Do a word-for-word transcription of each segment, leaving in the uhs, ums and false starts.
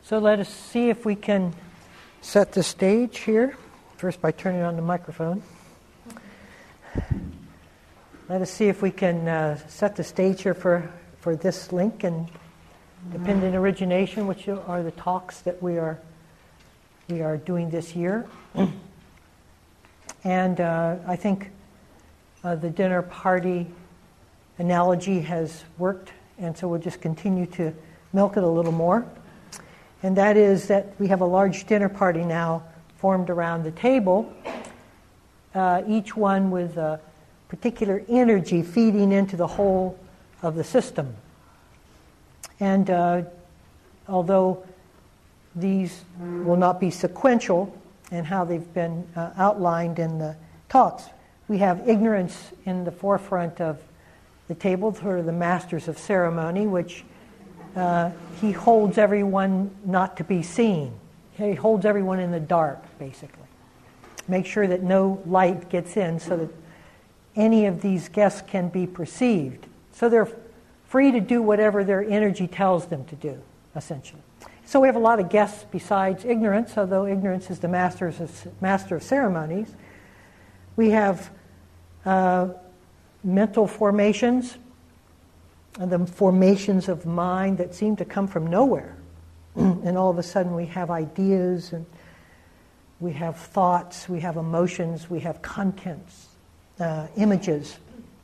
So let us see if we can set the stage here, first by turning on the microphone. Let us see if we can uh, set the stage here for, for this link and Dependent Origination, which are the talks that we are we are doing this year. And uh, I think uh, the dinner party analogy has worked, and so we'll just continue to milk it a little more. And that is that we have a large dinner party now formed around the table, uh, each one with a particular energy feeding into the whole of the system. And uh, although these will not be sequential in how they've been uh, outlined in the talks, we have ignorance in the forefront of the table through the masters of ceremony, which uh, he holds everyone not to be seen. He holds everyone in the dark, basically. Make sure that no light gets in so that any of these guests can be perceived. So they're free to do whatever their energy tells them to do, essentially. So we have a lot of guests besides ignorance, although ignorance is the masters of, master of ceremonies. We have uh, mental formations, and the formations of mind that seem to come from nowhere. And all of a sudden we have ideas, and we have thoughts, we have emotions, we have contents, uh, images.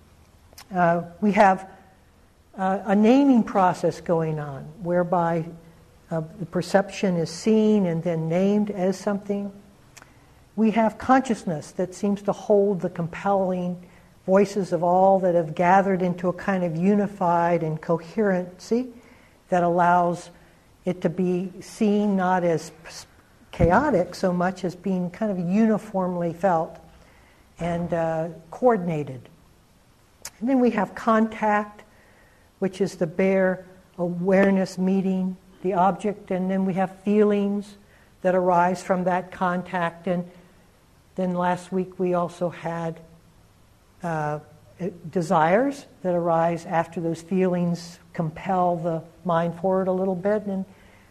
Uh, we have uh, a naming process going on, whereby uh, the perception is seen and then named as something. We have consciousness that seems to hold the compelling voices of all that have gathered into a kind of unified and coherency that allows it to be seen not as chaotic so much as being kind of uniformly felt and uh, coordinated. And then we have contact, which is the bare awareness meeting the object, and then we have feelings that arise from that contact. And then last week we also had Uh, desires that arise after those feelings compel the mind forward a little bit, and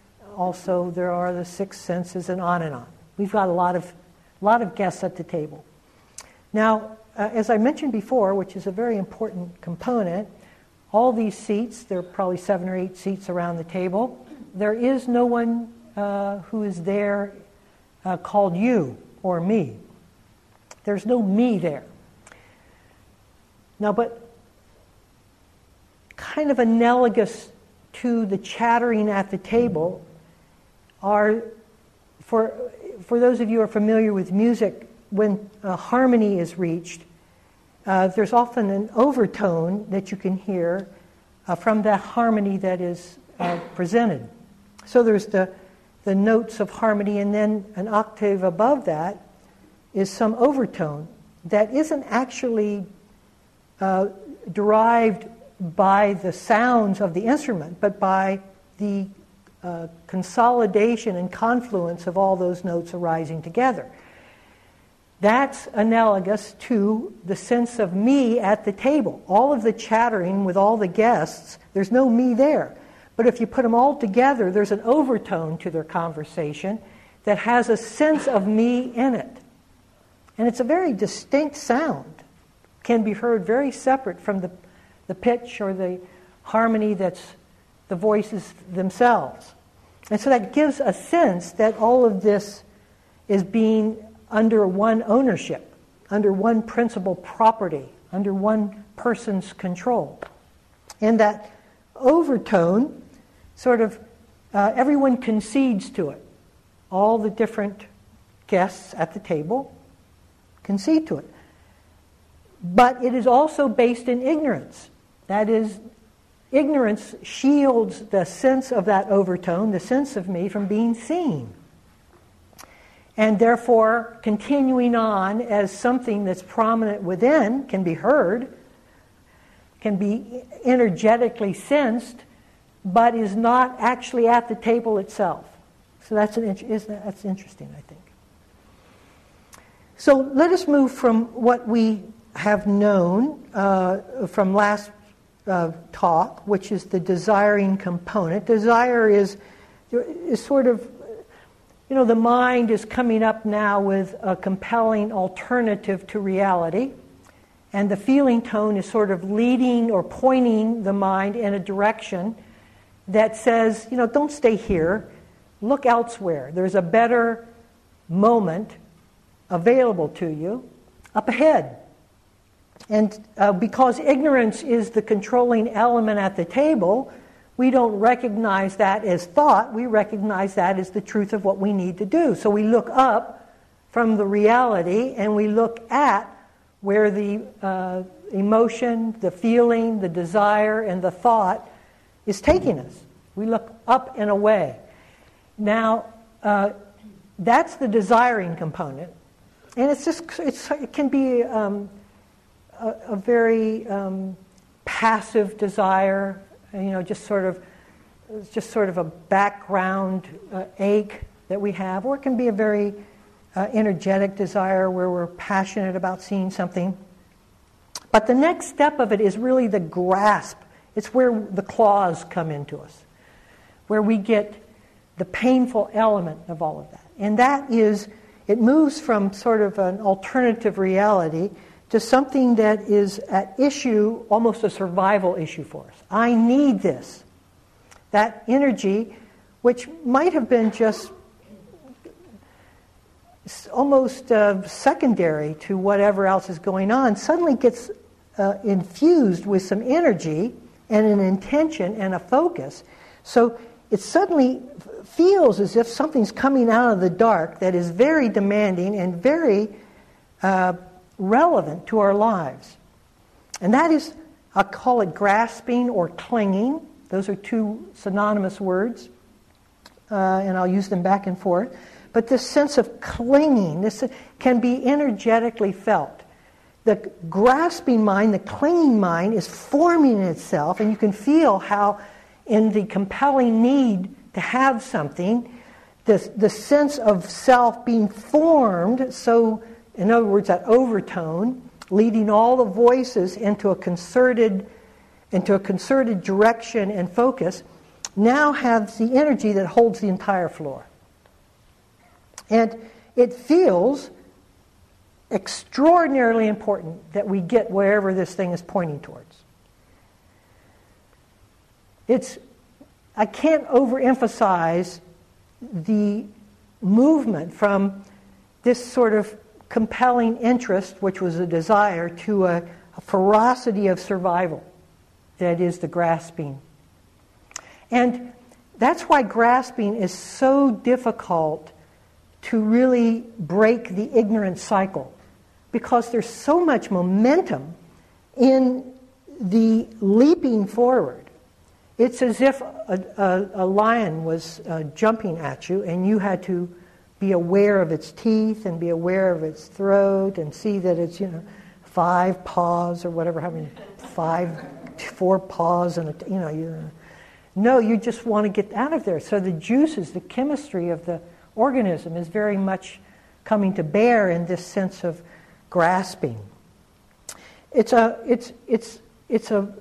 also there are the six senses, and on and on. We've got a lot of a lot of guests at the table. Now, uh, as I mentioned before, which is a very important component, all these seats, there are probably seven or eight seats around the table. There is no one uh, who is there uh, called you or me. There's no me there. Now, but kind of analogous to the chattering at the table are, for for those of you who are familiar with music, when a harmony is reached, uh, there's often an overtone that you can hear uh, from that harmony that is uh, presented. So there's the the notes of harmony, and then an octave above that is some overtone that isn't actually Uh, derived by the sounds of the instrument, but by the uh, consolidation and confluence of all those notes arising together. That's analogous to the sense of me at the table. All of the chattering with all the guests, there's no me there. But if you put them all together, there's an overtone to their conversation that has a sense of me in it. And it's a very distinct sound. Can be heard very separate from the, the pitch or the harmony that's the voices themselves. And so that gives a sense that all of this is being under one ownership, under one principal property, under one person's control. And that overtone, sort of, uh, everyone concedes to it. All the different guests at the table concede to it. But it is also based in ignorance. That is, ignorance shields the sense of that overtone, the sense of me, from being seen. And therefore, continuing on as something that's prominent within, can be heard, can be energetically sensed, but is not actually at the table itself. So that's, an, is, that's interesting, I think. So let us move from what we have known uh, from last uh, talk, which is the desiring component. Desire is is sort of, you know, the mind is coming up now with a compelling alternative to reality, and the feeling tone is sort of leading or pointing the mind in a direction that says, you know, don't stay here, look elsewhere. There's a better moment available to you up ahead. And uh, because ignorance is the controlling element at the table, we don't recognize that as thought, we recognize that as the truth of what we need to do. So we look up from the reality and we look at where the uh, emotion, the feeling, the desire, and the thought is taking us. We look up and away. Now, uh, that's the desiring component. And it's just, it's, it can be um, a, a very um, passive desire, you know, just sort of, just sort of a background uh, ache that we have, or it can be a very uh, energetic desire where we're passionate about seeing something. But the next step of it is really the grasp. It's where the claws come into us, where we get the painful element of all of that. And that is, it moves from sort of an alternative reality to something that is at issue, almost a survival issue for us. I need this. That energy, which might have been just almost uh, secondary to whatever else is going on, suddenly gets uh, infused with some energy and an intention and a focus. So it suddenly feels as if something's coming out of the dark that is very demanding and very uh, relevant to our lives. And that is, I'll call it grasping or clinging. Those are two synonymous words, uh, and I'll use them back and forth. But this sense of clinging, this can be energetically felt. The grasping mind, the clinging mind, is forming itself, and you can feel how in the compelling need to have something, the, the sense of self being formed, so in other words, that overtone, leading all the voices into a concerted, into a concerted direction and focus, now has the energy that holds the entire floor. And it feels extraordinarily important that we get wherever this thing is pointing towards. It's, I can't overemphasize the movement from this sort of compelling interest, which was a desire, to a, a ferocity of survival that is the grasping. And that's why grasping is so difficult to really break the ignorant cycle, because there's so much momentum in the leaping forward. It's as if a, a, a lion was uh, jumping at you and you had to be aware of its teeth and be aware of its throat and see that it's, you know, five paws or whatever, having five, four paws and, a, you know, you, no, you just want to get out of there. So the juices, the chemistry of the organism is very much coming to bear in this sense of grasping. It's a, it's, it's, it's a,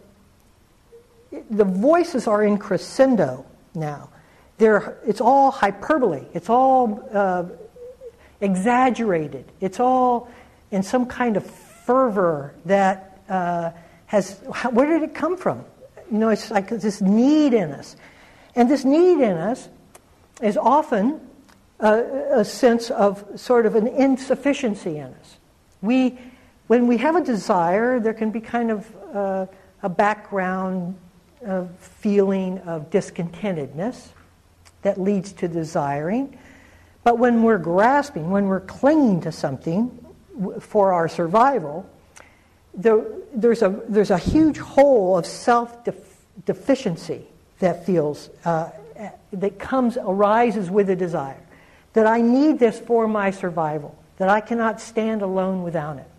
the voices are in crescendo now. They're, it's all hyperbole. It's all uh, exaggerated. It's all in some kind of fervor that uh, has, where did it come from? You know, it's like this need in us. And this need in us is often uh, a sense of sort of an insufficiency in us. We, when we have a desire, there can be kind of uh, a background uh, feeling of discontentedness that leads to desiring. But when we're grasping, when we're clinging to something for our survival, there, there's a there's a huge hole of self-deficiency that feels uh, that comes arises with a desire, that I need this for my survival, that I cannot stand alone without it.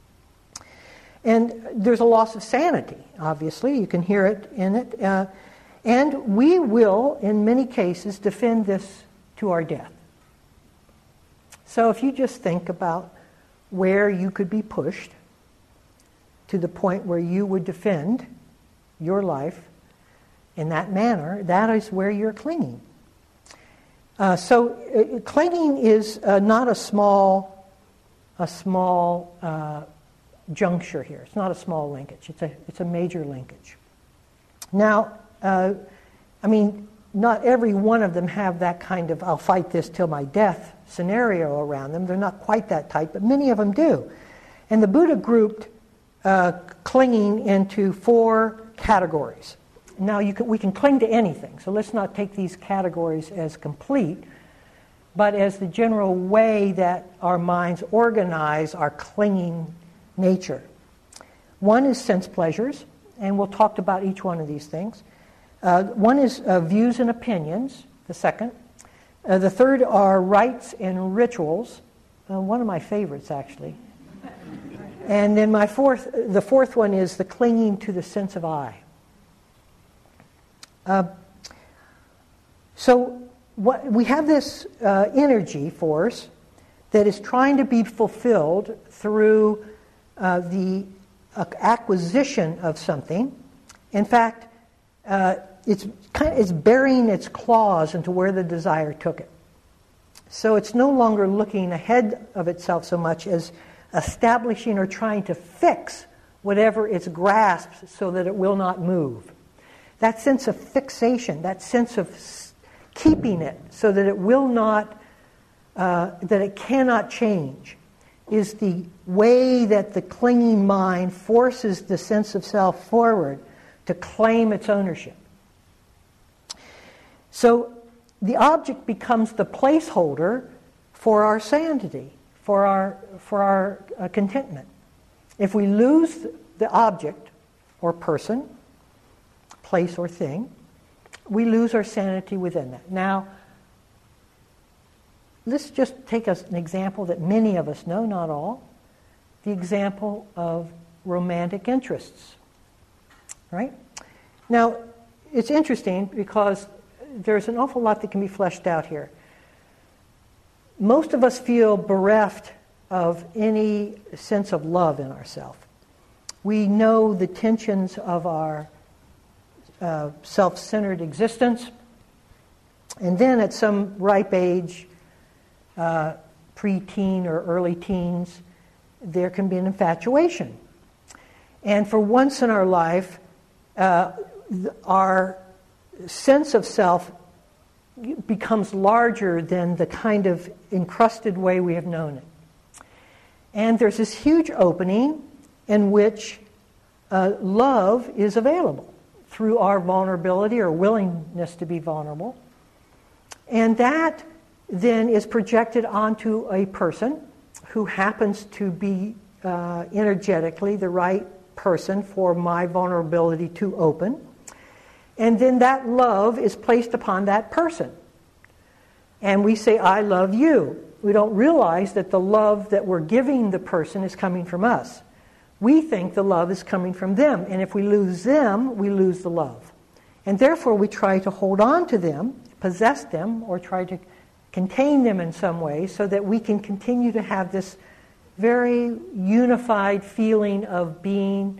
And there's a loss of sanity, obviously. You can hear it in it. Uh, and we will, in many cases, defend this to our death. So if you just think about where you could be pushed to the point where you would defend your life in that manner, that is where you're clinging. Uh, so uh, clinging is uh, not a small, a small uh, juncture here. It's not a small linkage. It's a it's a major linkage. Now, uh, I mean, not every one of them have that kind of "I'll fight this till my death" scenario around them. They're not quite that tight, but many of them do. And the Buddha grouped uh, clinging into four categories. Now, you can, we can cling to anything, so let's not take these categories as complete, but as the general way that our minds organize our clinging nature. One is sense pleasures, and we'll talk about each one of these things. Uh, one is uh, views and opinions, the second. Uh, the third are rites and rituals, uh, one of my favorites, actually. And then my fourth, the fourth one is the clinging to the sense of I. Uh, so what, we have this uh, energy force that is trying to be fulfilled through uh, the uh, acquisition of something. In fact, uh, it's kind of, it's burying its claws into where the desire took it. So it's no longer looking ahead of itself so much as establishing or trying to fix whatever it grasps so that it will not move. That sense of fixation, that sense of keeping it so that it will not, uh, that it cannot change, is the way that the clinging mind forces the sense of self forward to claim its ownership. So the object becomes the placeholder for our sanity, for our, for our uh, contentment. If we lose the object or person, place or thing, we lose our sanity within that. Now, let's just take an example that many of us know, not all, the example of romantic interests, right? Now, it's interesting because there's an awful lot that can be fleshed out here. Most of us feel bereft of any sense of love in ourselves. We know the tensions of our Uh, self-centered existence, and then at some ripe age, uh, pre-teen or early teens, there can be an infatuation. And for once in our life, uh, th- our sense of self becomes larger than the kind of encrusted way we have known it. And there's this huge opening in which uh, love is available through our vulnerability or willingness to be vulnerable. And that then is projected onto a person who happens to be uh, energetically the right person for my vulnerability to open. And then that love is placed upon that person. And we say, I love you. We don't realize that the love that we're giving the person is coming from us. We think the love is coming from them, and if we lose them, we lose the love. And therefore we try to hold on to them, possess them, or try to contain them in some way so that we can continue to have this very unified feeling of being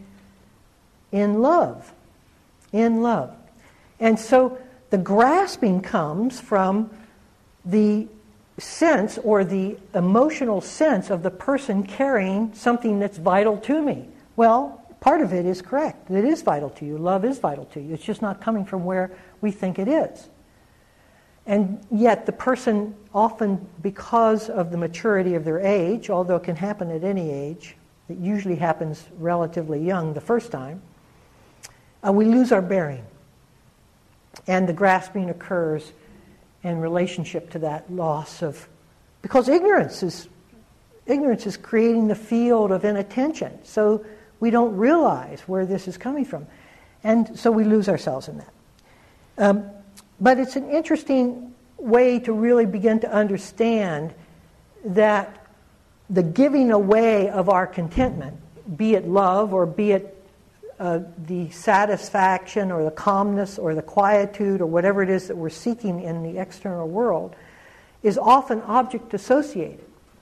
in love. In love. And so the grasping comes from the sense or the emotional sense of the person carrying something that's vital to me. Well, part of it is correct. It is vital to you. Love is vital to you. It's just not coming from where we think it is. And yet the person often, because of the maturity of their age, although it can happen at any age, it usually happens relatively young the first time, uh, we lose our bearing. And the grasping occurs in relationship to that loss of, because ignorance is ignorance is creating the field of inattention, so we don't realize where this is coming from, and so we lose ourselves in that. Um, but it's an interesting way to really begin to understand that the giving away of our contentment, be it love or be it Uh, the satisfaction or the calmness or the quietude or whatever it is that we're seeking in the external world, is often object associated.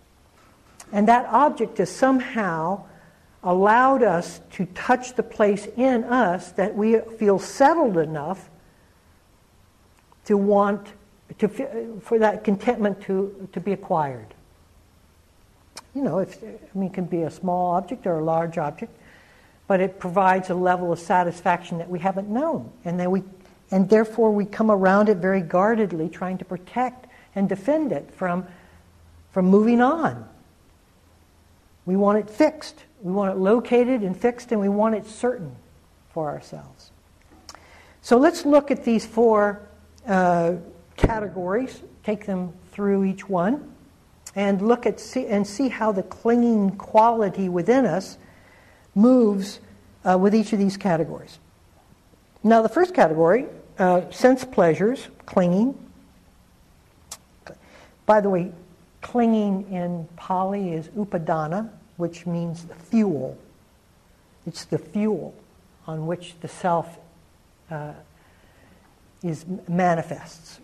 And that object has somehow allowed us to touch the place in us that we feel settled enough to want to, for that contentment to, to be acquired. You know, if, I mean, it can be a small object or a large object, but it provides a level of satisfaction that we haven't known, and then we, and therefore we come around it very guardedly, trying to protect and defend it from, from moving on. We want it fixed. We want it located and fixed, and we want it certain for ourselves. So let's look at these four uh, categories, take them through each one, and look at see, and see how the clinging quality within us moves uh, with each of these categories. Now, the first category, uh, sense pleasures, clinging. By the way, clinging in Pali is upadana, which means the fuel. It's the fuel on which the self uh, is manifests.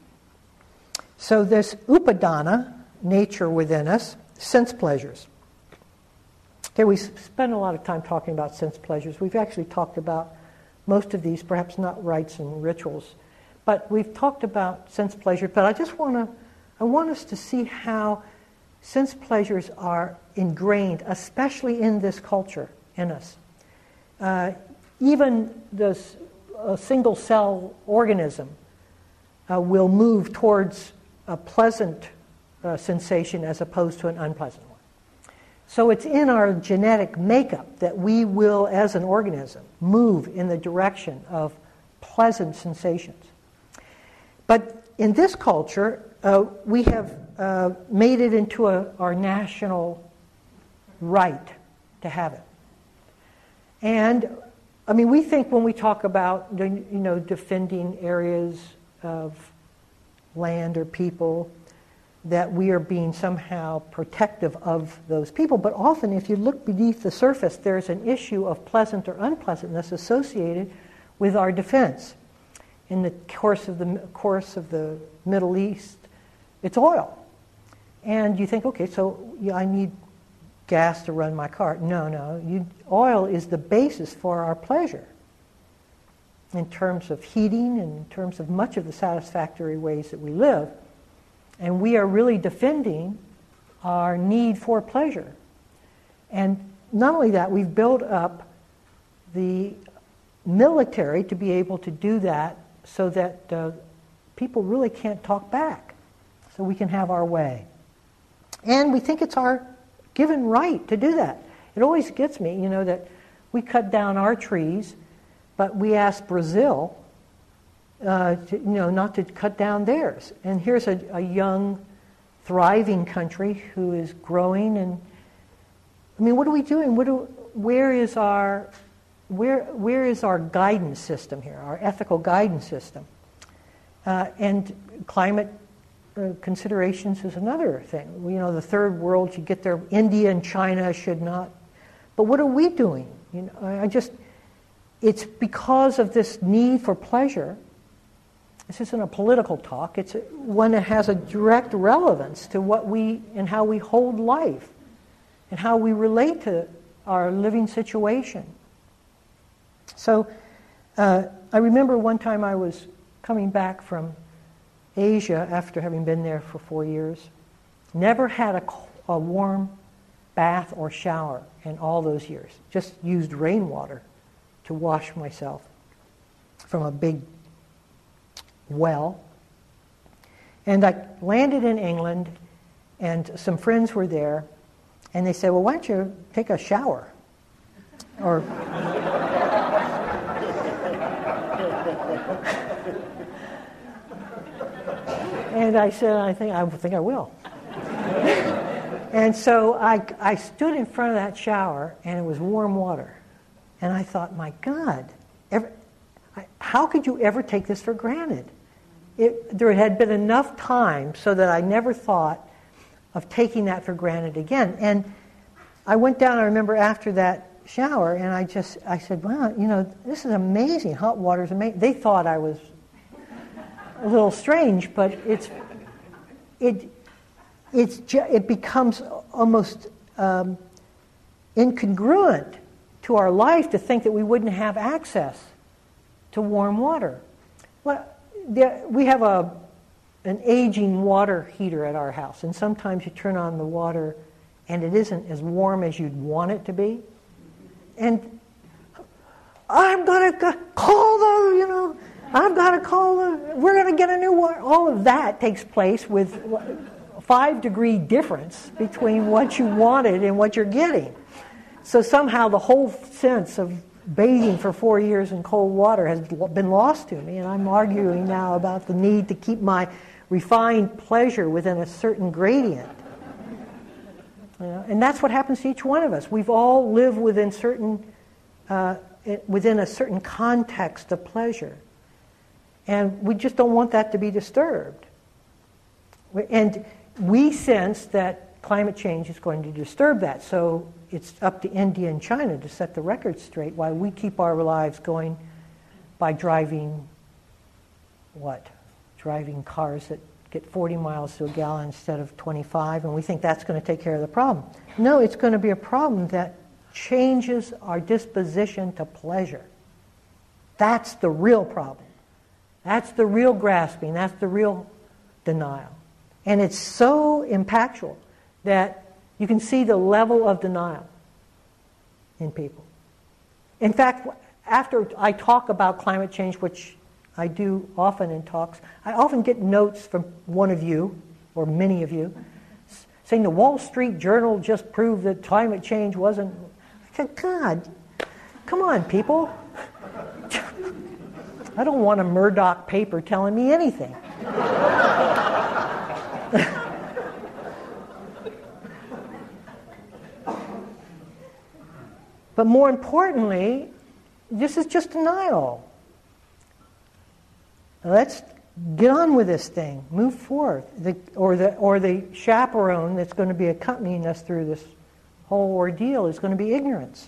So this upadana, nature within us, sense pleasures. Okay, we spend a lot of time talking about sense pleasures. We've actually talked about most of these, perhaps not rites and rituals, but we've talked about sense pleasures. But I just want to, I want us to see how sense pleasures are ingrained, especially in this culture, in us. Uh, even this a single cell organism uh, will move towards a pleasant uh, sensation as opposed to an unpleasant one. So it's in our genetic makeup that we will, as an organism, move in the direction of pleasant sensations. But in this culture, uh, we have uh, made it into a, our national right to have it. And, I mean, we think when we talk about, you know, defending areas of land or people, that we are being somehow protective of those people. But often, if you look beneath the surface, there's an issue of pleasant or unpleasantness associated with our defense. In the course of the course of the Middle East, it's oil. And you think, okay, so yeah, I need gas to run my car. No, no. You, oil is the basis for our pleasure in terms of heating and in terms of much of the satisfactory ways that we live. And we are really defending our need for pleasure. And not only that, we've built up the military to be able to do that so that uh, people really can't talk back, so we can have our way. And we think it's our given right to do that. It always gets me, you know, that we cut down our trees, but we ask Brazil Uh, to, you know, not to cut down theirs. And here's a, a young, thriving country who is growing. And I mean, what are we doing? What do, where is our, where where is our guidance system here? Our ethical guidance system. Uh, and climate uh, considerations is another thing. You know, the third world, you get there. India and China should not. But what are we doing? You know, I just. It's because of this need for pleasure. This isn't a political talk. It's one that has a direct relevance to what we and how we hold life and how we relate to our living situation. So uh, I remember one time I was coming back from Asia after having been there for four years. Never had a, a warm bath or shower in all those years. Just used rainwater to wash myself from a big well. And I landed in England, and some friends were there, and they said, well, why don't you take a shower? Or and I said, I think I think I will. And so I, I stood in front of that shower, and it was warm water. And I thought, my God, ever, how could you ever take this for granted? It, there had been enough time so that I never thought of taking that for granted again. And I went down, I remember after that shower, and I just, I said, wow, you know, this is amazing. Hot water is amazing. They thought I was a little strange, but it's, it, it's, ju- it becomes almost um, incongruent to our life to think that we wouldn't have access to warm water. Well, there, we have a an aging water heater at our house, and sometimes you turn on the water and it isn't as warm as you'd want it to be. And I'm going to call the, you know, I've got to call the, we're going to get a new water. All of that takes place with five degree difference between what you wanted and what you're getting. So somehow the whole sense of bathing for four years in cold water has been lost to me, and I'm arguing now about the need to keep my refined pleasure within a certain gradient. You know, and that's what happens to each one of us. We've all lived within certain, uh, within a certain context of pleasure, and we just don't want that to be disturbed. And we sense that climate change is going to disturb that, so it's up to India and China to set the record straight while we keep our lives going by driving, what? Driving cars that get forty miles to a gallon instead of twenty-five, and we think that's going to take care of the problem. No, it's going to be a problem that changes our disposition to pleasure. That's the real problem. That's the real grasping. That's the real denial. And it's so impactful that you can see the level of denial in people. In fact, after I talk about climate change, which I do often in talks, I often get notes from one of you, or many of you, saying the Wall Street Journal just proved that climate change wasn't... God, come on, people. I don't want a Murdoch paper telling me anything. But more importantly, this is just denial. Let's get on with this thing. Move forward. The, or, the, or the chaperone that's going to be accompanying us through this whole ordeal is going to be ignorance.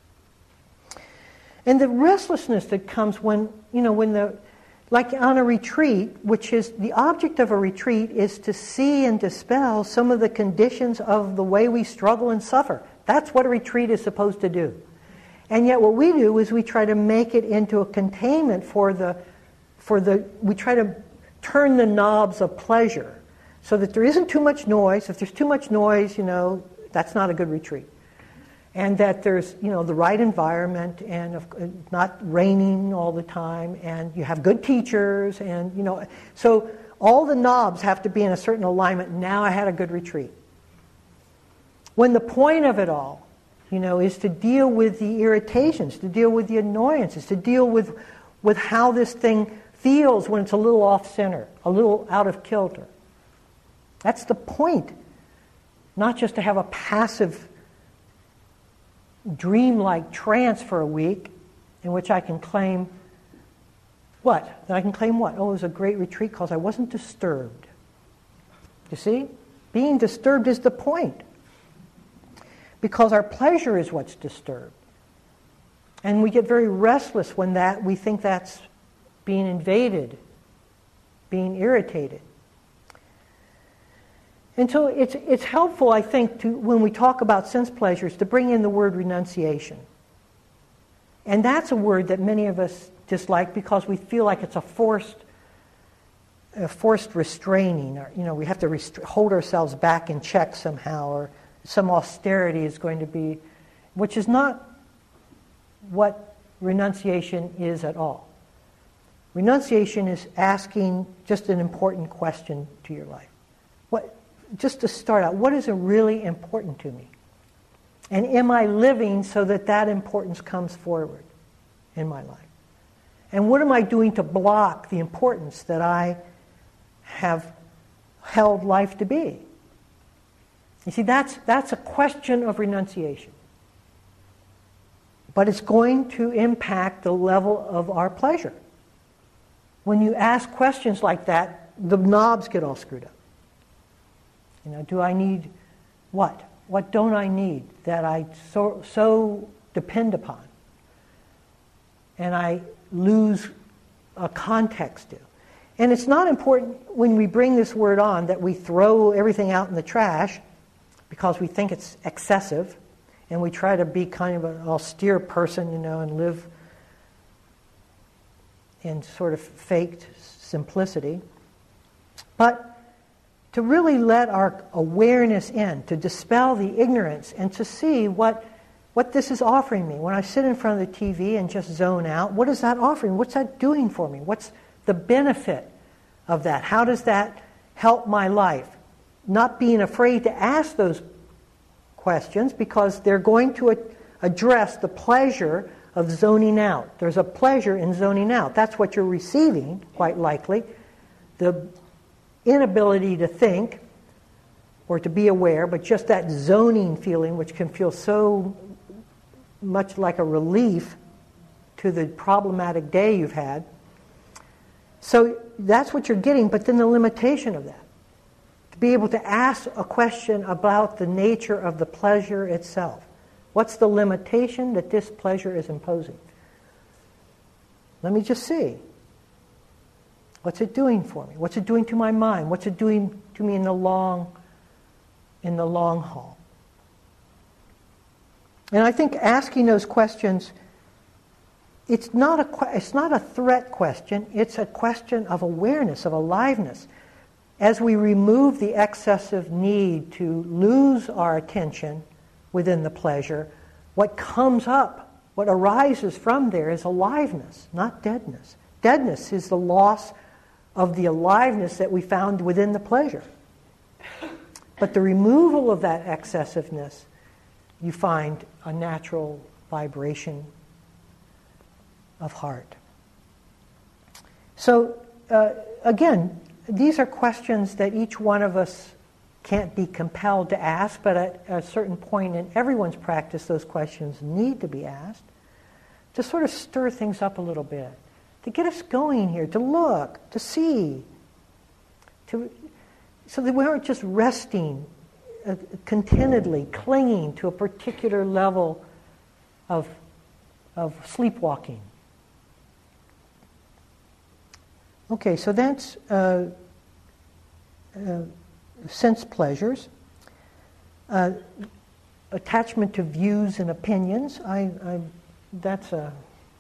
And the restlessness that comes when, you know, when the, like on a retreat, which is, the object of a retreat is to see and dispel some of the conditions of the way we struggle and suffer. That's what a retreat is supposed to do. And yet what we do is we try to make it into a containment for the, for the, we try to turn the knobs of pleasure so that there isn't too much noise. If there's too much noise, you know, that's not a good retreat. And that there's, you know, the right environment and of, not raining all the time, and you have good teachers, and, you know, so all the knobs have to be in a certain alignment. Now I had a good retreat. When the point of it all, you know, is to deal with the irritations, to deal with the annoyances, to deal with, with how this thing feels when it's a little off-center, a little out of kilter. That's the point. Not just to have a passive, dreamlike trance for a week in which I can claim what? That I can claim what? Oh, it was a great retreat because I wasn't disturbed. You see? Being disturbed is the point. Because our pleasure is what's disturbed. And we get very restless when that we think that's being invaded, being irritated. And so it's it's helpful, I think, to when we talk about sense pleasures, to bring in the word renunciation. And that's a word that many of us dislike because we feel like it's a forced, a forced restraining, or, you know, we have to rest- hold ourselves back in check somehow, or some austerity is going to be, which is not what renunciation is at all. Renunciation is asking just an important question to your life. What, just to start out, what is really important to me? And am I living so that that importance comes forward in my life? And what am I doing to block the importance that I have held life to be? You see, that's, that's a question of renunciation. But it's going to impact the level of our pleasure. When you ask questions like that, the knobs get all screwed up. You know, do I need what? What don't I need that I so, so depend upon? And I lose a context to. And it's not important when we bring this word on that we throw everything out in the trash because we think it's excessive, and we try to be kind of an austere person, you know, and live in sort of faked simplicity. but to really let our awareness in, to dispel the ignorance, and to see what what this is offering me. When I sit in front of the T V and just zone out, what is that offering? What's that doing for me? What's the benefit of that? How does that help my life? Not being afraid to ask those questions, because they're going to a- address the pleasure of zoning out. There's a pleasure in zoning out. That's what you're receiving, quite likely. The inability to think or to be aware, but just that zoning feeling, which can feel so much like a relief to the problematic day you've had. So that's what you're getting, but then the limitation of that. To be able to ask a question about the nature of the pleasure itself. What's the limitation that this pleasure is imposing? Let me just see. What's it doing for me? What's it doing to my mind? What's it doing to me in the long, in the long haul? And I think asking those questions, it's not a it's not a threat question. It's a question of awareness, of aliveness. As we remove the excessive need to lose our attention within the pleasure, what comes up, what arises from there is aliveness, not deadness. Deadness is the loss of the aliveness that we found within the pleasure. But the removal of that excessiveness, you find a natural vibration of heart. So, uh, again, these are questions that each one of us can't be compelled to ask, but at a certain point in everyone's practice, those questions need to be asked to sort of stir things up a little bit, to get us going here, to look, to see, to so that we aren't just resting uh, contentedly, clinging to a particular level of, of sleepwalking. Okay, so that's uh, uh, sense pleasures. Uh, attachment to views and opinions. I, I that's a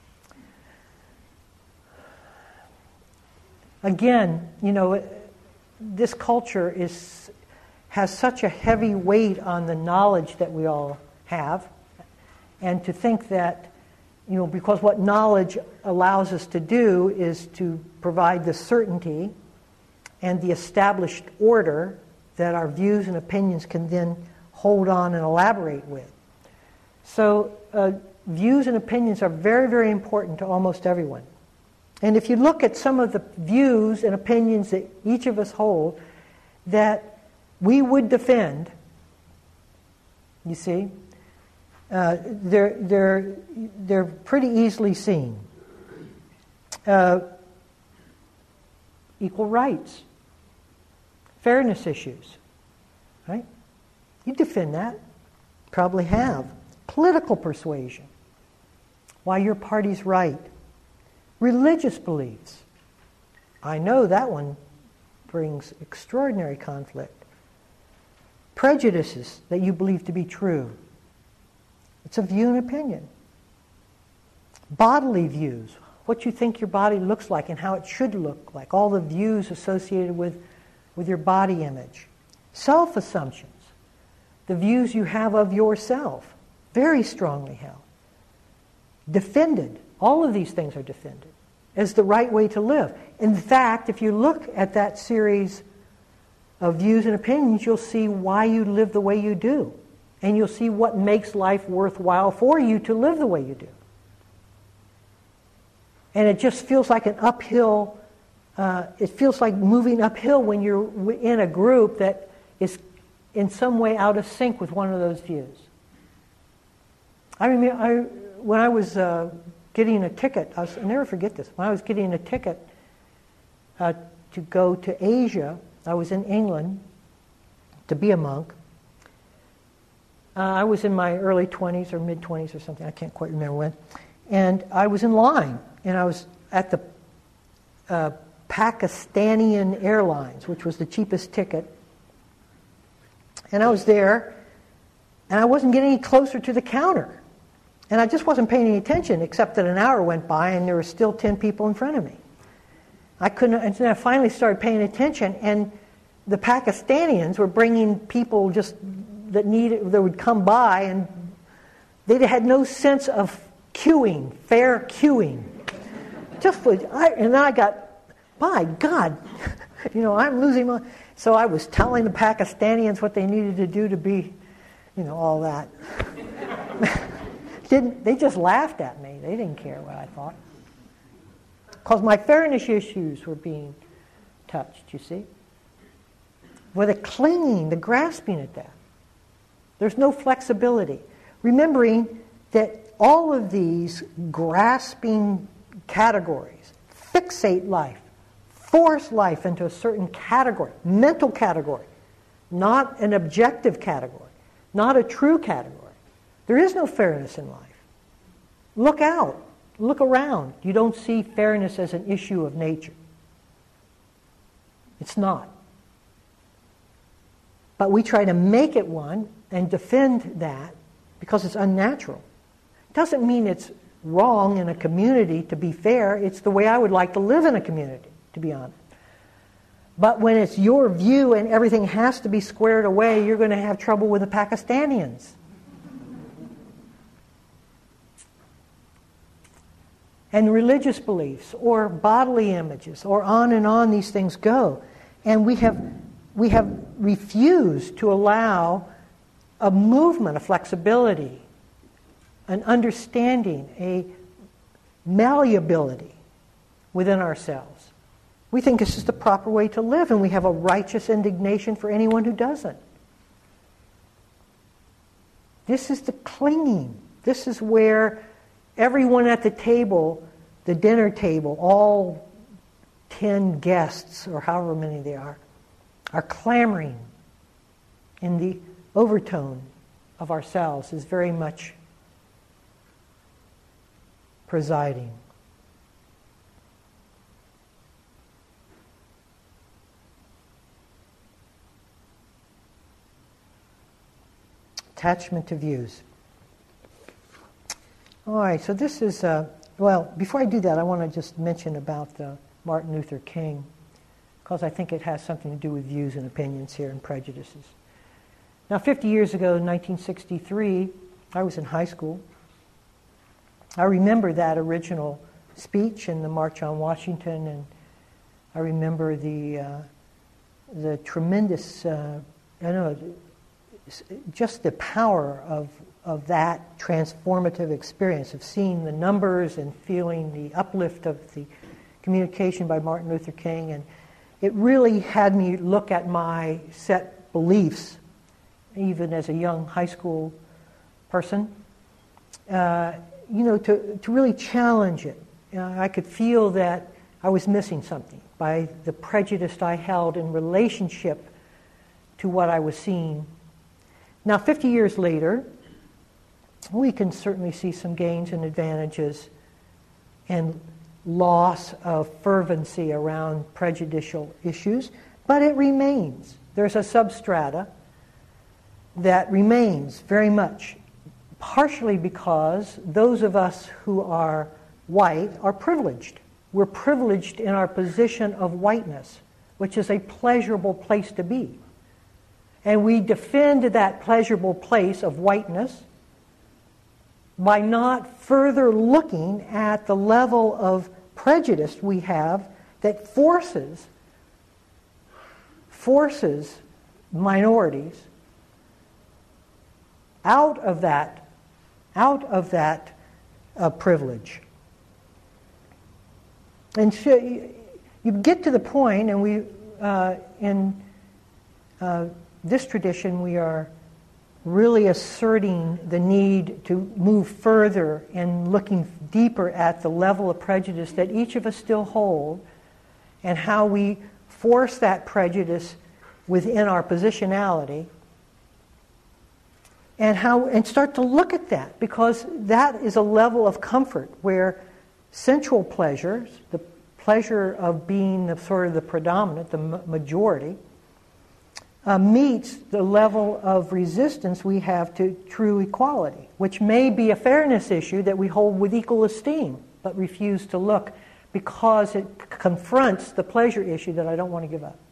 again, you know, this culture is has such a heavy weight on the knowledge that we all have, and to think that, you know, because what knowledge allows us to do is to provide the certainty and the established order that our views and opinions can then hold on and elaborate with. So uh, views and opinions are very, very important to almost everyone. And if you look at some of the views and opinions that each of us hold that we would defend, you see, uh, they're, they're, they're pretty easily seen. Uh, equal rights, fairness issues, right? You defend that, probably have. Political persuasion, why your party's right. Religious beliefs. I know that one brings extraordinary conflict. Prejudices that you believe to be true. It's a view and opinion. Bodily views. What you think your body looks like and how it should look like. All the views associated with, with your body image. Self-assumptions. The views you have of yourself. Very strongly held. Defended. All of these things are defended as the right way to live. In fact, if you look at that series of views and opinions, you'll see why you live the way you do. And you'll see what makes life worthwhile for you to live the way you do. And it just feels like an uphill, uh, it feels like moving uphill when you're in a group that is in some way out of sync with one of those views. I remember I, when I was uh, getting a ticket, I was, I'll never forget this, when I was getting a ticket uh, to go to Asia, I was in England to be a monk. Uh, I was in my early twenties or mid-twenties or something, I can't quite remember when. And I was in line, and I was at the uh, Pakistani Airlines, which was the cheapest ticket. And I was there, and I wasn't getting any closer to the counter. And I just wasn't paying any attention, except that an hour went by, and there were still ten people in front of me. I couldn't, and then I finally started paying attention, and the Pakistanians were bringing people just that needed, that would come by, and they had no sense of queuing, fair queuing. Just for, I, and then I got, my God, you know, I'm losing my, so I was telling the Pakistanians what they needed to do to be, you know, all that. Didn't, they just laughed at me. They didn't care what I thought. Because my fairness issues were being touched, you see. With the clinging, the grasping at that. There's no flexibility. Remembering that all of these grasping categories fixate life, force life into a certain category, mental category, not an objective category, not a true category. There is no fairness in life. Look out. Look around. You don't see fairness as an issue of nature. It's not. But we try to make it one and defend that because it's unnatural. It doesn't mean it's wrong in a community to be fair. It's the way I would like to live in a community, to be honest. But when it's your view and everything has to be squared away, you're going to have trouble with the Pakistanians. And religious beliefs, or bodily images, or on and on these things go. And we have we have refused to allow a movement, a flexibility, an understanding, a malleability within ourselves. We think this is the proper way to live, and we have a righteous indignation for anyone who doesn't. This is the clinging. This is where everyone at the table, the dinner table, all ten guests, or however many they are, are clamoring in the overtone of ourselves is very much presiding. Attachment to views. All right, so this is, uh, well, before I do that, I want to just mention about uh, Martin Luther King, because I think it has something to do with views and opinions here and prejudices. Now, fifty years ago, in nineteen sixty-three, I was in high school. I remember that original speech in the March on Washington, and I remember the uh, the tremendous, uh, I don't know, just the power of of that transformative experience of seeing the numbers and feeling the uplift of the communication by Martin Luther King. And it really had me look at my set beliefs, even as a young high school person, uh, you know, to, to really challenge it. You know, I could feel that I was missing something by the prejudice I held in relationship to what I was seeing. Now, fifty years later, we can certainly see some gains and advantages and loss of fervency around prejudicial issues, but it remains. There's a substrata that remains very much, partially because those of us who are white are privileged. We're privileged in our position of whiteness, which is a pleasurable place to be. And we defend that pleasurable place of whiteness by not further looking at the level of prejudice we have that forces forces minorities out of that out of that uh, privilege. And so you, you get to the point, and we uh, in uh, this tradition we are really asserting the need to move further and looking deeper at the level of prejudice that each of us still hold, and how we force that prejudice within our positionality, and how and start to look at that, because that is a level of comfort where sensual pleasures, the pleasure of being the sort of the predominant, the majority, Uh, meets the level of resistance we have to true equality, which may be a fairness issue that we hold with equal esteem, but refuse to look because it c- confronts the pleasure issue that I don't want to give up.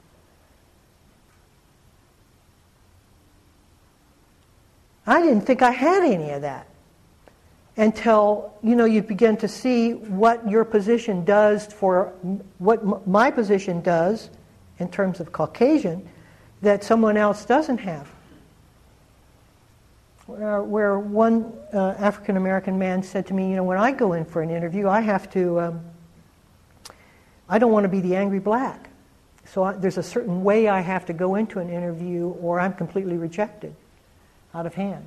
I didn't think I had any of that until, you know, you begin to see what your position does for, what m- my position does in terms of Caucasian that someone else doesn't have. Where, where one uh, African American man said to me, you know, when I go in for an interview, I have to, um, I don't want to be the angry black. So I, there's a certain way I have to go into an interview or I'm completely rejected out of hand.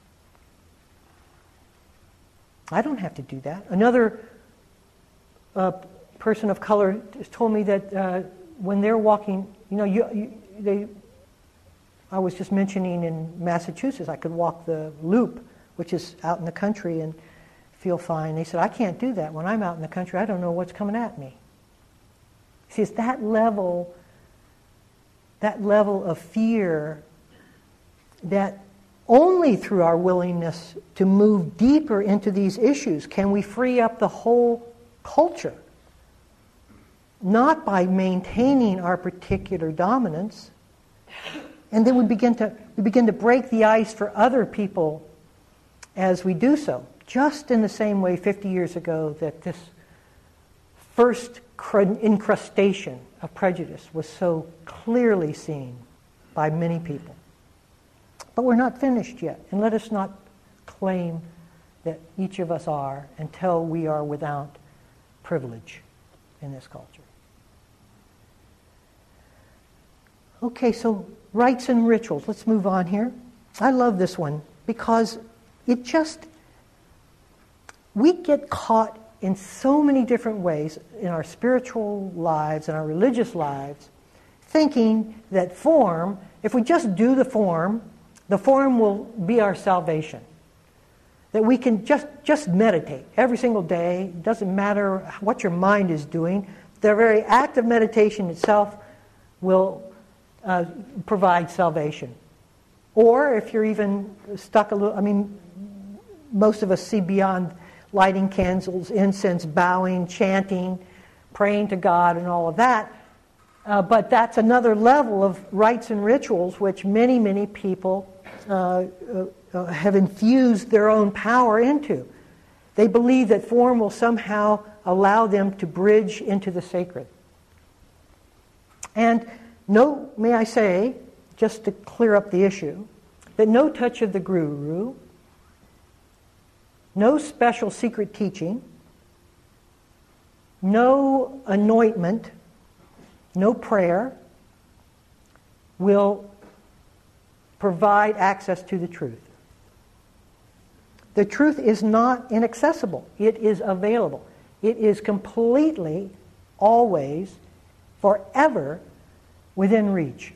I don't have to do that. Another uh, person of color told me that uh, when they're walking, you know, you, you, they, I was just mentioning in Massachusetts, I could walk the loop, which is out in the country, and feel fine. They said, I can't do that. When I'm out in the country, I don't know what's coming at me. See, it's that level, that level of fear that only through our willingness to move deeper into these issues can we free up the whole culture. Not by maintaining our particular dominance. And then we begin to we begin to break the ice for other people as we do so. Just in the same way fifty years ago that this first incrustation of prejudice was so clearly seen by many people. But we're not finished yet, and let us not claim that each of us are until we are without privilege in this culture. Okay, so rites and rituals. Let's move on here. I love this one because it just, we get caught in so many different ways in our spiritual lives and our religious lives, thinking that form, if we just do the form, the form will be our salvation. That we can just, just meditate every single day. It doesn't matter what your mind is doing. The very act of meditation itself will uh, provide salvation. Or if you're even stuck a little, I mean, most of us see beyond lighting candles, incense, bowing, chanting, praying to God and all of that. Uh, but that's another level of rites and rituals which many, many people uh, uh, have infused their own power into. They believe that form will somehow allow them to bridge into the sacred. And no, may I say, just to clear up the issue, that no touch of the guru, no special secret teaching, no anointment, no prayer will provide access to the truth. The truth is not inaccessible. It is available. It is completely, always, forever within reach.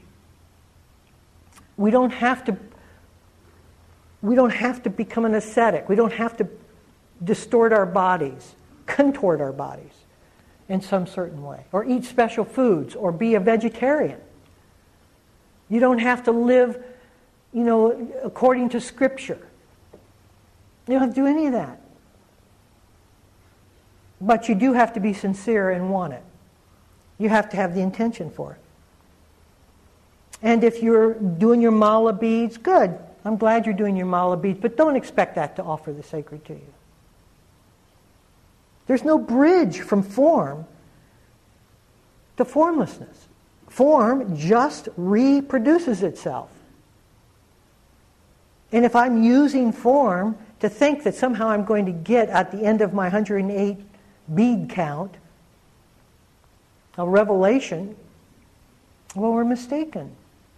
We don't have to we don't have to become an ascetic. We don't have to distort our bodies, contort our bodies in some certain way, or eat special foods, or be a vegetarian. You don't have to live, you know, according to Scripture. You don't have to do any of that. But you do have to be sincere and want it. You have to have the intention for it. And if you're doing your mala beads, good. I'm glad you're doing your mala beads, but don't expect that to offer the sacred to you. There's no bridge from form to formlessness. Form just reproduces itself. And if I'm using form to think that somehow I'm going to get at the end of my one hundred eight bead count a revelation, well, we're mistaken.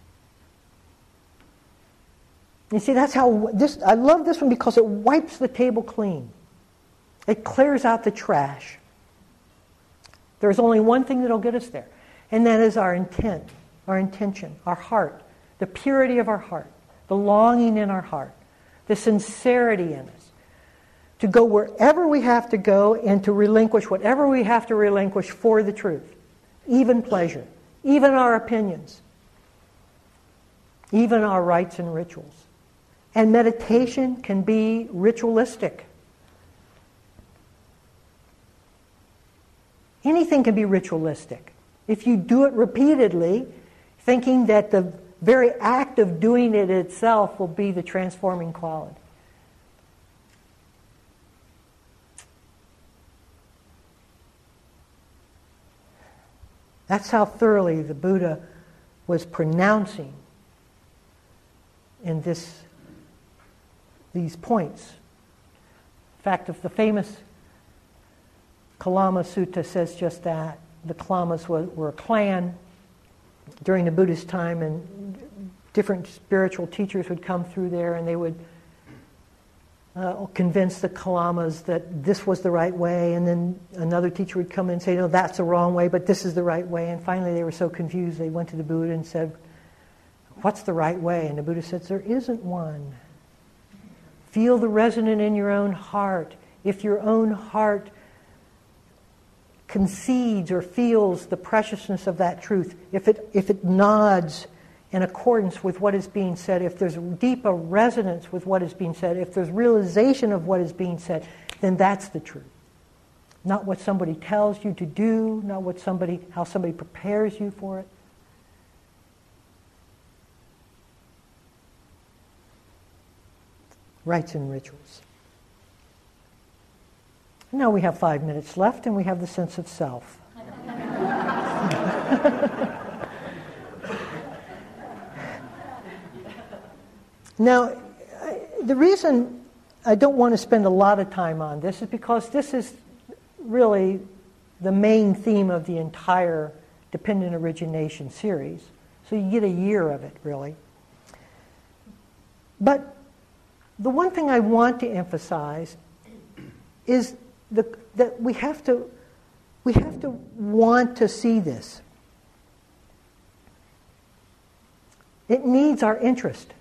You see, that's how this, I love this one because it wipes the table clean. It clears out the trash. There's only one thing that'll get us there, and that is our intent, our intention, our heart, the purity of our heart, the longing in our heart, the sincerity in us, to go wherever we have to go and to relinquish whatever we have to relinquish for the truth, even pleasure, even our opinions, even our rites and rituals. And meditation can be ritualistic. Anything can be ritualistic. If you do it repeatedly, thinking that the very act of doing it itself will be the transforming quality. That's how thoroughly the Buddha was pronouncing in this, these points. In fact, if the famous Kalama Sutta says just that, the Kalamas were, were a clan during the Buddhist time, and different spiritual teachers would come through there, and they would uh, convince the Kalamas that this was the right way, and then another teacher would come in and say, no, that's the wrong way, but this is the right way. And finally they were so confused, they went to the Buddha and said, what's the right way? And the Buddha said, there isn't one. Feel the resonance in your own heart. If your own heart concedes or feels the preciousness of that truth, if it if it nods in accordance with what is being said, if there's deeper resonance with what is being said, if there's realization of what is being said, then that's the truth. Not what somebody tells you to do, not what somebody how somebody prepares you for it. Rites and rituals. Now we have five minutes left, and we have the sense of self. Now, the reason I don't want to spend a lot of time on this is because this is really the main theme of the entire Dependent Origination series. So you get a year of it, really. But the one thing I want to emphasize is the, that we have to we have to want to see this. It needs our interest.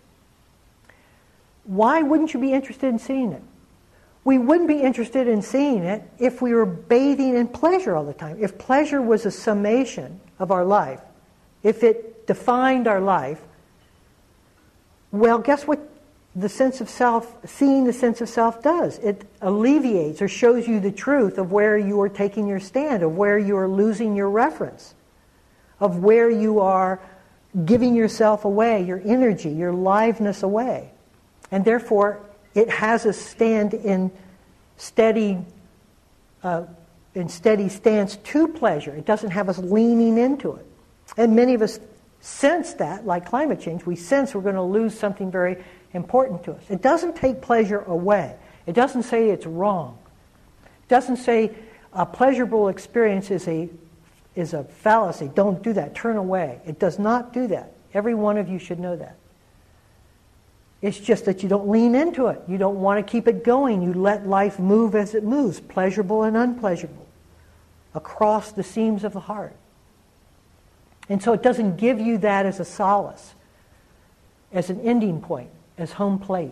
Why wouldn't you be interested in seeing it? We wouldn't be interested in seeing it if we were bathing in pleasure all the time. If pleasure was a summation of our life, if it defined our life, well, guess what the sense of self, seeing the sense of self does? It alleviates or shows you the truth of where you are taking your stand, of where you are losing your reference, of where you are giving yourself away, your energy, your liveness away. And therefore, it has us stand in steady, uh, in steady stance to pleasure. It doesn't have us leaning into it. And many of us sense that, like climate change, we sense we're going to lose something very important to us. It doesn't take pleasure away. It doesn't say it's wrong. It doesn't say a pleasurable experience is a is a fallacy. Don't do that. Turn away. It does not do that. Every one of you should know that. It's just that you don't lean into it. You don't want to keep it going. You let life move as it moves, pleasurable and unpleasurable, across the seams of the heart. And so it doesn't give you that as a solace, as an ending point, as home plate.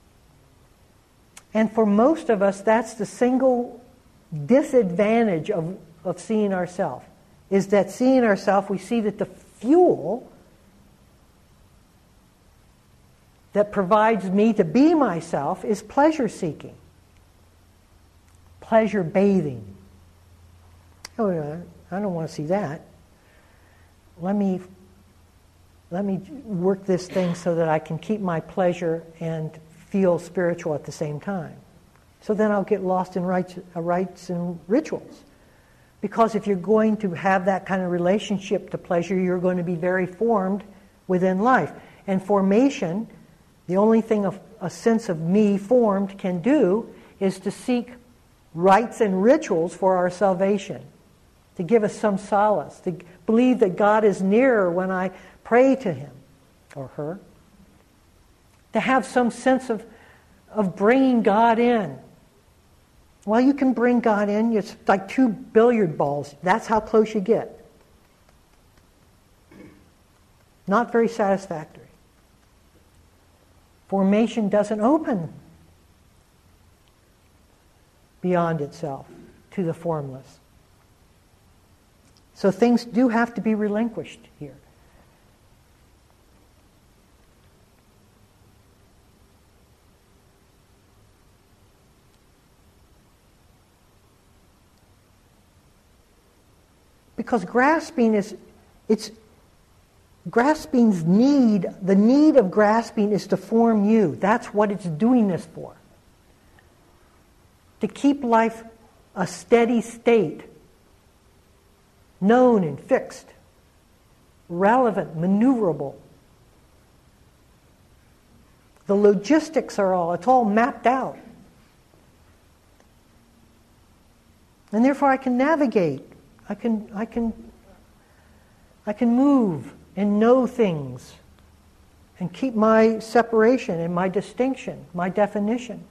And for most of us, that's the single disadvantage of, of seeing ourselves, is that seeing ourselves, we see that the fuel that provides me to be myself is pleasure seeking, pleasure bathing. Oh, I don't want to see that. Let me let me work this thing so that I can keep my pleasure and feel spiritual at the same time. So then I'll get lost in rites, uh, rites and rituals. Because if you're going to have that kind of relationship to pleasure, you're going to be very formed within life. And formation, the only thing a, a sense of me formed can do is to seek rites and rituals for our salvation, to give us some solace, to believe that God is nearer when I pray to Him or her, to have some sense of, of bringing God in. Well, you can bring God in. It's like two billiard balls. That's how close you get. Not very satisfactory. Formation doesn't open beyond itself to the formless. So things do have to be relinquished here. because grasping is, it's, grasping's need, the need of grasping is to form you. That's what it's doing this for. To keep life a steady state, known and fixed, relevant, maneuverable. The logistics are all, it's all mapped out. And therefore I can navigate. I can, I can, I can move and know things and keep my separation and my distinction, my definition.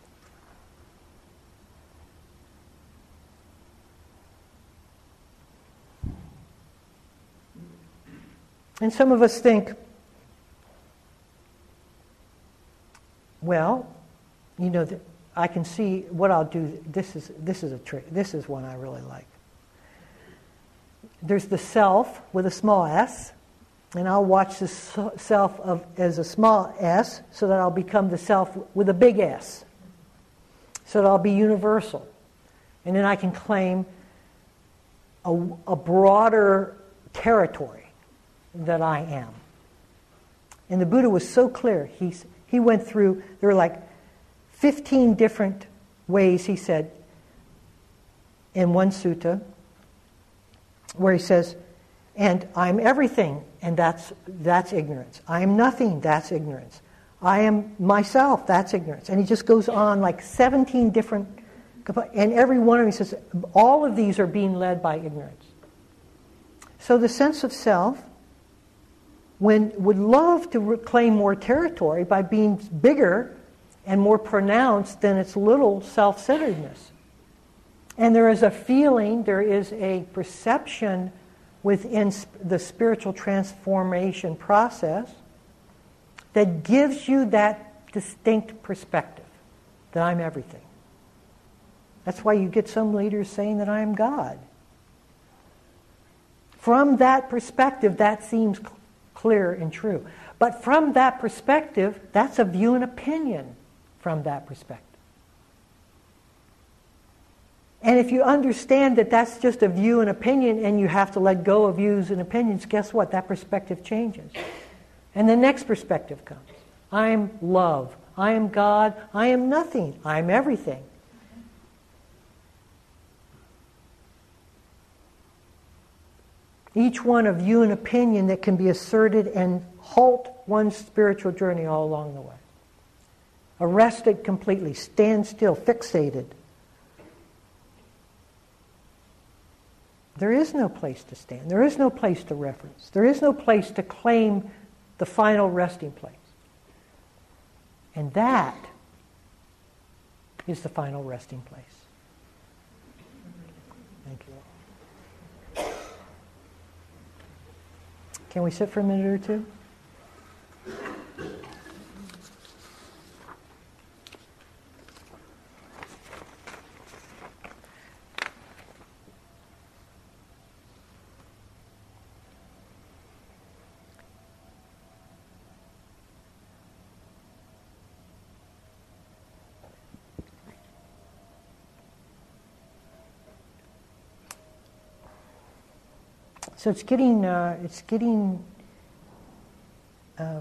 And some of us think, well, you know, I can see what I'll do. This is this is a trick. This is one I really like. There's the self with a small s, and I'll watch the self of, as a small s so that I'll become the self with a big S, so that I'll be universal. And then I can claim a, a broader territory that I am. And the Buddha was so clear. He, he went through, there were like fifteen different ways, he said, in one sutta, where he says, and I'm everything, and that's that's ignorance. I am nothing, that's ignorance. I am myself, that's ignorance. And he just goes on like seventeen different, and every one of them, he says, all of these are being led by ignorance. So the sense of self, when would love to reclaim more territory by being bigger and more pronounced than its little self-centeredness. And there is a feeling, there is a perception within the spiritual transformation process that gives you that distinct perspective, that I'm everything. That's why you get some leaders saying that I am God. From that perspective, that seems clear and true. But from that perspective, that's a view and opinion from that perspective. And if you understand that that's just a view and opinion and you have to let go of views and opinions, guess what? That perspective changes. And the next perspective comes. I am love. I am God. I am nothing. I am everything. Each one a view and opinion that can be asserted and halt one's spiritual journey all along the way. Arrested completely, stand still, fixated. There is no place to stand. There is no place to reference. There is no place to claim the final resting place. And that is the final resting place. Thank you. Can we sit for a minute or two? So it's getting uh, it's getting uh,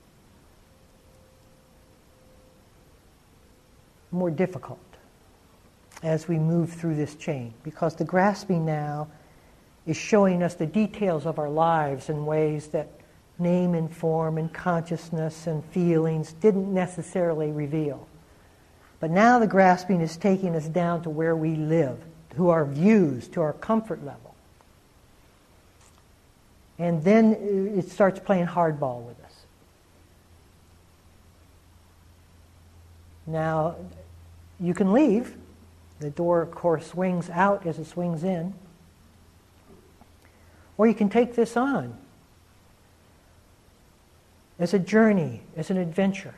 more difficult as we move through this chain, because the grasping now is showing us the details of our lives in ways that name and form and consciousness and feelings didn't necessarily reveal. But now the grasping is taking us down to where we live, to our views, to our comfort level. And then it starts playing hardball with us. Now, you can leave. The door, of course, swings out as it swings in. Or you can take this on as a journey, as an adventure.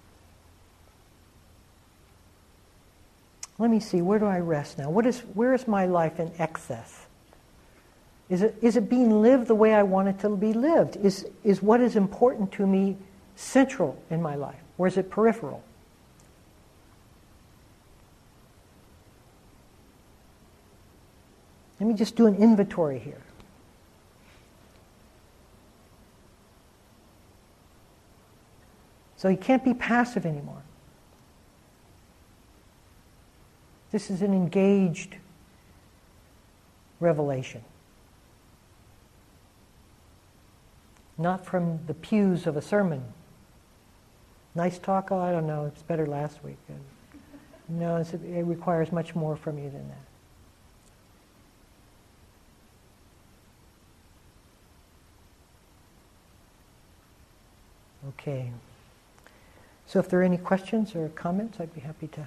Let me see, where do I rest now? What is, where is my life in excess? Is it, is it being lived the way I want it to be lived? Is, is what is important to me central in my life? Or is it peripheral? Let me just do an inventory here. So you can't be passive anymore. This is an engaged revelation. Not from the pews of a sermon. Nice talk? Oh, I don't know. It's better last week. No, it's, it requires much more from you than that. Okay. So if there are any questions or comments, I'd be happy to.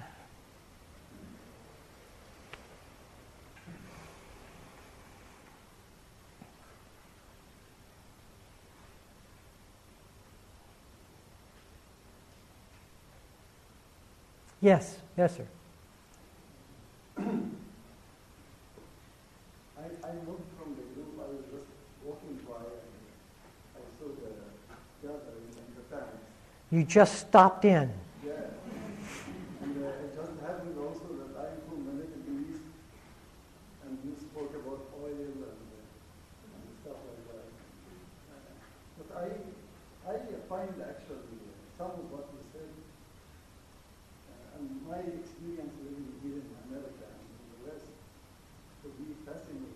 Yes, yes, sir. I, I moved from the group. I was just walking by and I saw the gathering and the tanks. You just stopped in. Yeah. And uh, it just happened also that I'm from the Middle East and you spoke about oil and, uh, and stuff like that. Uh, but I, I find actually some of what you said. And my experience living here in America and in the West to be fascinating.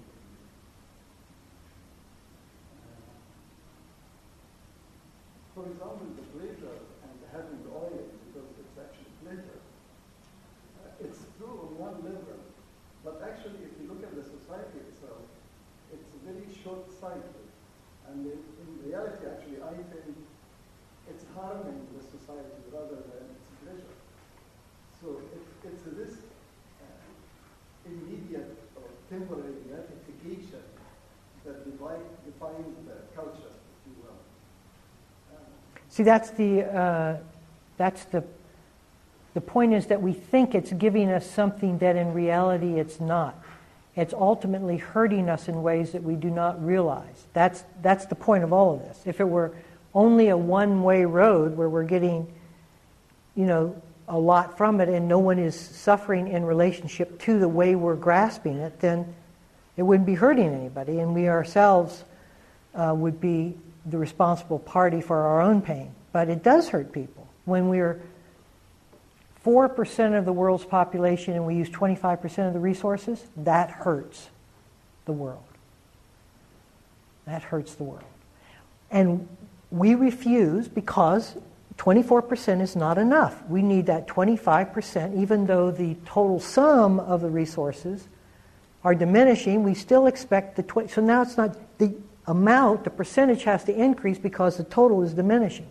Uh, for example, the pleasure and having oil, because it's actually pleasure. Uh, it's true on one level, but actually if you look at the society itself, it's very short-sighted. And in, in reality, actually, I think it's harming the society rather than its pleasure. So it, it's this uh, immediate or temporary gratification that divide, defines the culture, if you will. Uh, See, that's the uh, that's the the point is that we think it's giving us something that in reality it's not. It's ultimately hurting us in ways that we do not realize. That's that's the point of all of this. If it were only a one-way road where we're getting, you know, a lot from it and no one is suffering in relationship to the way we're grasping it, then it wouldn't be hurting anybody, and we ourselves uh, would be the responsible party for our own pain. But it does hurt people. When we're four percent of the world's population and we use twenty-five percent of the resources, that hurts the world. That hurts the world. And we refuse because twenty-four percent is not enough. We need that twenty-five percent, even though the total sum of the resources are diminishing, we still expect the twenty. So now it's not the amount, the percentage has to increase because the total is diminishing.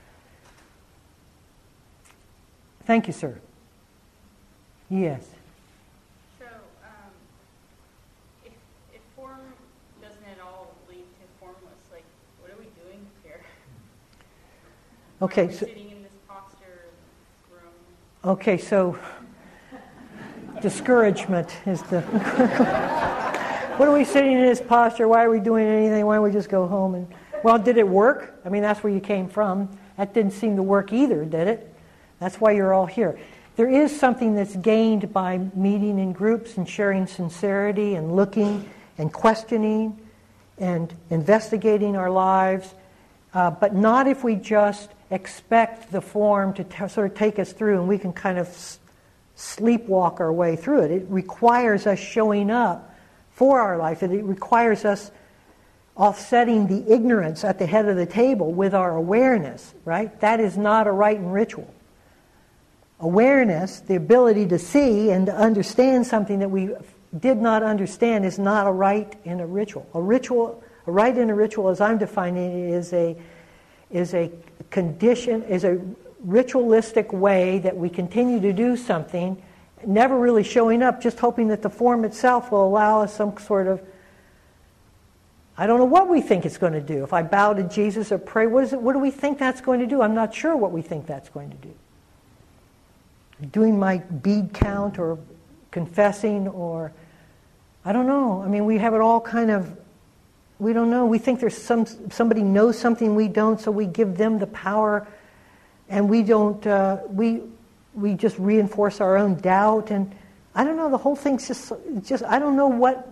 Thank you, sir. Yes. So, um, if, if form doesn't at all lead to formless, like, what are we doing here? Okay. Are we so, sitting in this posture in this room? Okay, so discouragement is the. What are we sitting in this posture? Why are we doing anything? Why don't we just go home? And well, did it work? I mean, that's where you came from. That didn't seem to work either, did it? That's why you're all here. There is something that's gained by meeting in groups and sharing sincerity and looking and questioning and investigating our lives, uh, but not if we just expect the form to t- sort of take us through and we can kind of s- sleepwalk our way through it. It requires us showing up for our life. It requires us offsetting the ignorance at the head of the table with our awareness, right? That is not a rite and ritual. Awareness, the ability to see and to understand something that we did not understand, is not a rite in a ritual. A ritual, a rite in a ritual, as I'm defining it, is a is a condition, is a ritualistic way that we continue to do something, never really showing up, just hoping that the form itself will allow us some sort of, I don't know what we think it's going to do. If I bow to Jesus or pray, what is it? What do we think that's going to do? I'm not sure what we think that's going to do. Doing my bead count or confessing or, I don't know. I mean, we have it all kind of, we don't know. We think there's some somebody knows something we don't, so we give them the power, and we don't. Uh, we we just reinforce our own doubt, and I don't know. The whole thing's just just. I don't know what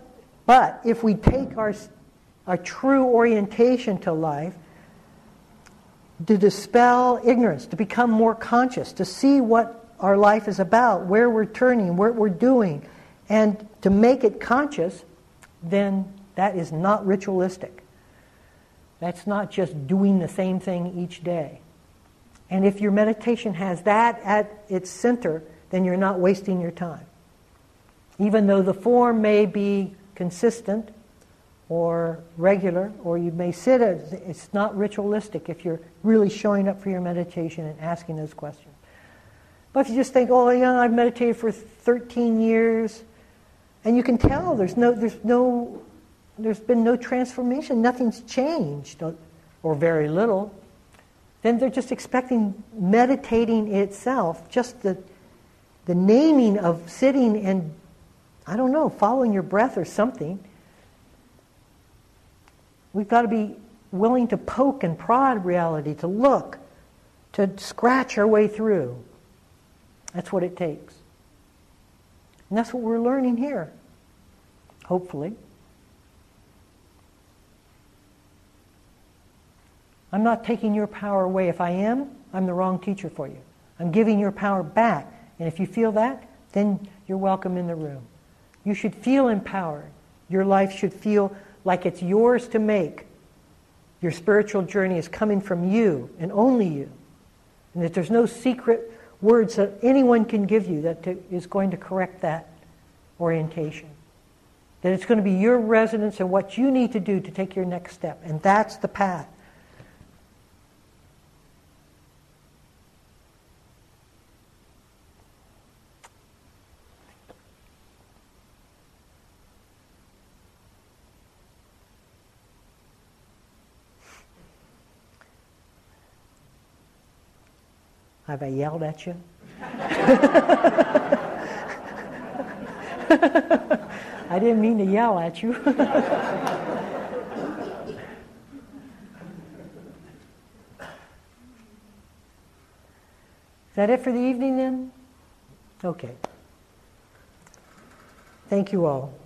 But if we take our, our true orientation to life, to dispel ignorance, to become more conscious, to see what our life is about, where we're turning, what we're doing, and to make it conscious, then that is not ritualistic. That's not just doing the same thing each day. And if your meditation has that at its center, then you're not wasting your time. Even though the form may be consistent or regular, or you may sit as, it's not ritualistic if you're really showing up for your meditation and asking those questions. But if you just think, oh, yeah, I've meditated for thirteen years, and you can tell there's no, there's no, there's been no transformation, nothing's changed, or very little, then they're just expecting meditating itself, just the the naming of sitting and, I don't know, following your breath or something. We've got to be willing to poke and prod reality, to look, to scratch our way through. That's what it takes. And that's what we're learning here, hopefully. I'm not taking your power away. If I am, I'm the wrong teacher for you. I'm giving your power back. And if you feel that, then you're welcome in the room. You should feel empowered. Your life should feel like it's yours to make. Your spiritual journey is coming from you and only you. And that there's no secret words that anyone can give you that to, is going to correct that orientation. That it's going to be your resonance and what you need to do to take your next step. And that's the path. Have I yelled at you? I didn't mean to yell at you. Is that it for the evening then? Okay. Thank you all.